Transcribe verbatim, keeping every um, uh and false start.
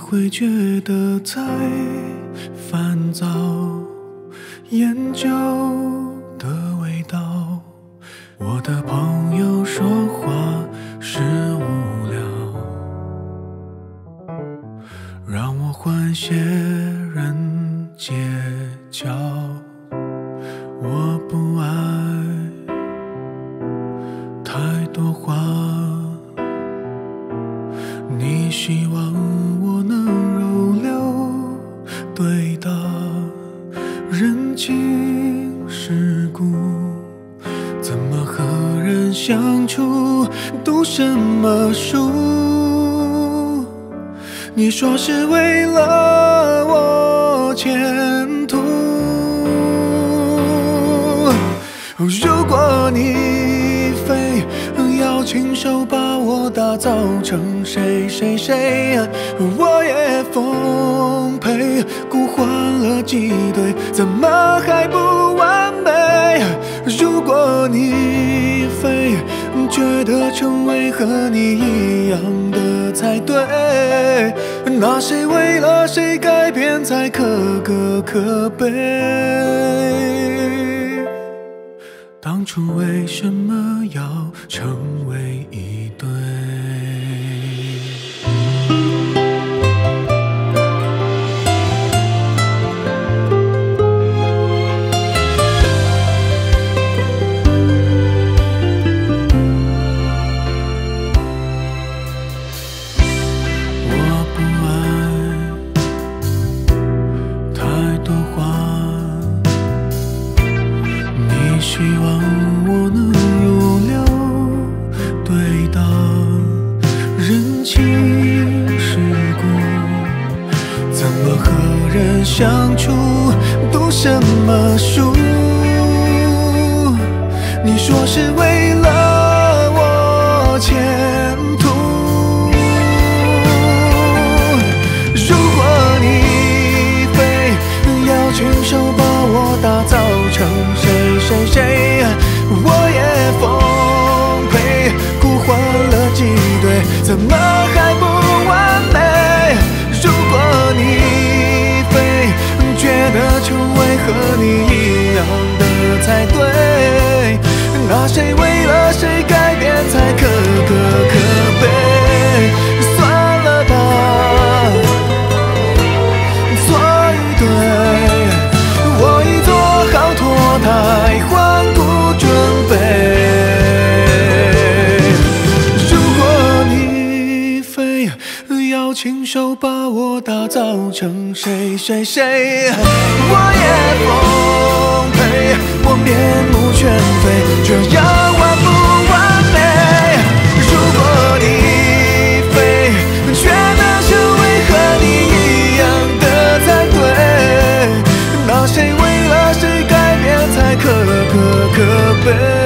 会觉得太烦躁，研究的味道。我的朋友说话是无聊，让我换些人街角。我不爱太多话，你希望我能如流对答，人情世故，怎么和人相处，读什么书？你说是为了我前途，如果你非要亲手把我打造成谁谁谁，我也奉陪，孤欢了几对，怎么还不完美？如果你非觉得成为和你一样的才对，那谁为了谁改变才可歌可悲？当初为什么要成为一对？我不爱太多话，你希望我能如流对答，人情世故，怎么和人相处，读什么书？你说是为了我前途，如果你非要亲手把我打造成谁谁谁，我也奉陪，孤欢了几对，怎么还不完美？如果你非觉得成为和你一样的才对，那谁为了谁改变才可歌可悲？算了吧，错与对，我已做好脱胎换骨准备。如果你非要亲手把我打造成谁谁谁，我也奉陪，我面目全非，这样完不完美？如果你非觉得成为和你一样的才对，那谁为了谁改变才可歌可悲？